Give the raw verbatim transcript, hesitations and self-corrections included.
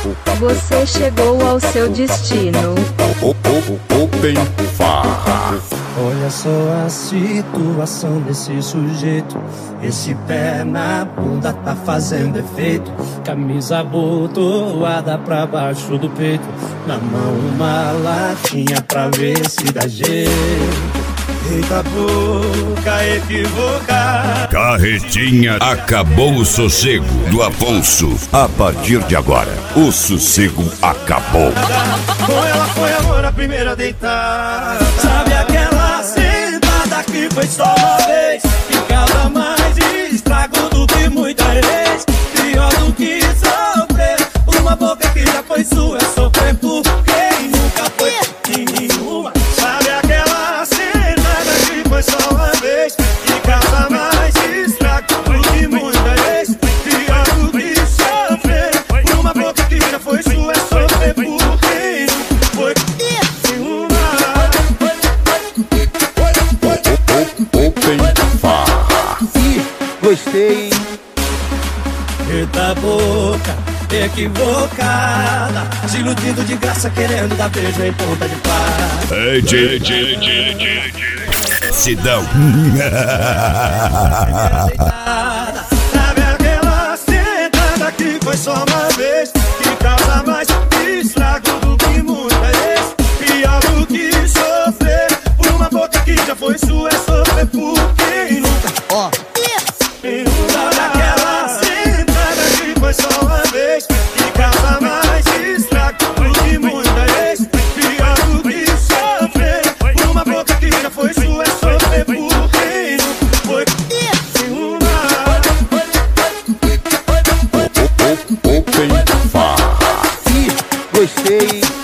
Você chegou ao seu destino. Open Farra. Olha só a situação desse sujeito. Esse pé na bunda tá fazendo efeito. Camisa abotoada pra baixo do peito. Na mão uma latinha pra ver se dá jeito. Eita boca equivocada. Carretinha acabou o sossego do Afonso. A partir de agora, o sossego acabou. Com ela foi amor a primeira deitada. Sabe aquela sentada que foi só uma vez? Que causa mais estrago do que muita vez. Pior do que sofrer. Uma boca que já foi sua é sofrer por quem nunca foi em nenhuma. Sabe aquela sentada que foi só uma vez? Que causa mais estrago do que muita vez. Pior do que sofrer. Uma boca que já foi sua é sofrer por quem nunca foi nenhuma. Open Farra. Gostei. Eita boca equivocada, se iludindo de graça, querendo dar beijo em ponta de faca. Ei, J, J, J, J, Sidão. Sabe aquela sentada que foi só uma vez? Que causa mais estrago do que muita vez. Pior do que sofrer. Uma boca que já foi sua é sofrer por quem nunca. Ó. Sabe aquela sentada que foi só uma vez? Que causa mais estrago do que muita vez. Pior do que sofrer. Uma boca que já foi sua é sofrer por quem nunca foi nenhuma. Open Farra. Gostei.